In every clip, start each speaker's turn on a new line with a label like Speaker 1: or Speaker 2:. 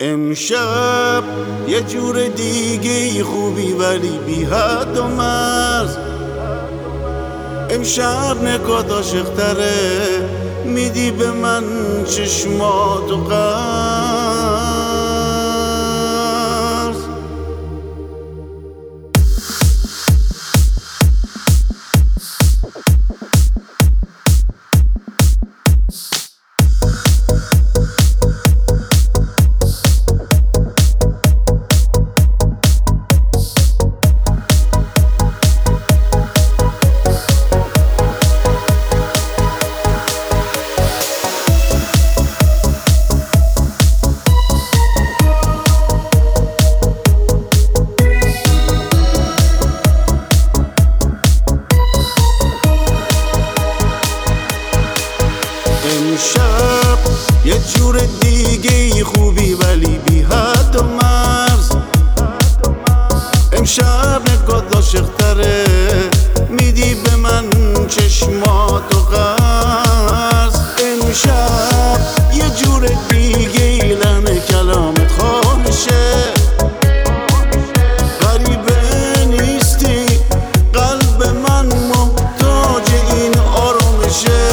Speaker 1: امشب یه جور دیگه خوبی ولی بی حد و مرز. امشب نگات عاشق‌تره، میدی به من چشمات و قرض. امشب یه جور دیگه خوبی ولی بی حد و مرز. امشب نگات عاشق‌تره، میدی به من چشمات و قرض. امشب یه جور دیگه لحن کلامت خامشه، غریبه نیستی قلب من محتاج این آرامشه.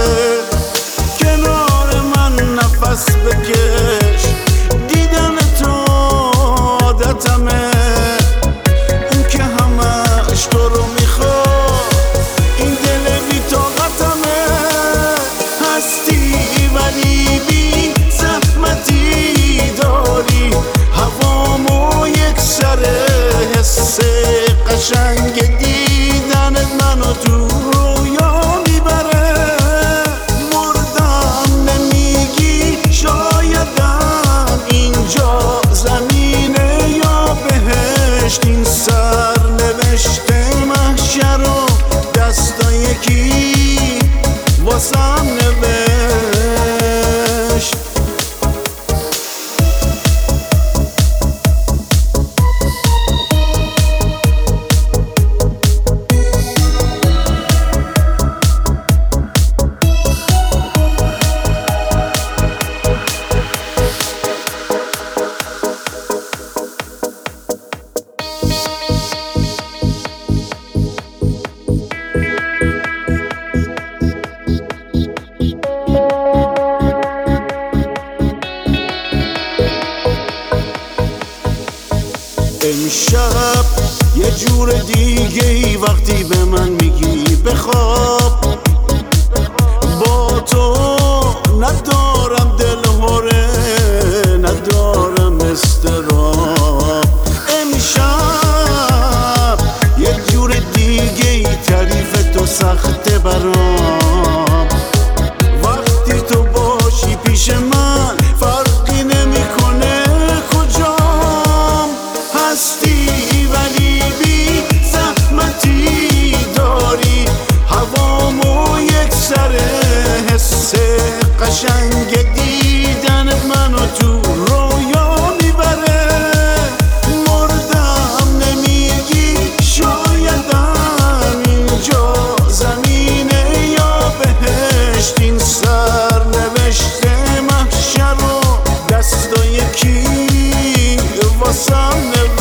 Speaker 1: نفس بکش، دیدن تو عادتمه، اون که همش تو رو میخواد، این دل بی طاقتمه. هستی ولی بی زحمتی داری، هوامو یک سره، حس قشنگ دیدنت منو تو رویا میبره. این سرنوشت محشر رو دستا یکی واسم نوشت. امشب یه جور دیگه ای وقتی به من میگی بخواب، با تو ندارم دل هره، ندارم اضطراب. امشب یه جور دیگه ای تعریف تو سخته برام، وقتی تو باشی پیش من فرقی نمیکنه کجام. هستی ولی بی زحمتی داری، هوامو یک سره، حس قشنگ دیدنت منو تو رویا میبره. مردم نمیگی شایدم اینجا زمینه یا بهشت، این سرنوشت محشر رو دستا یکی واسم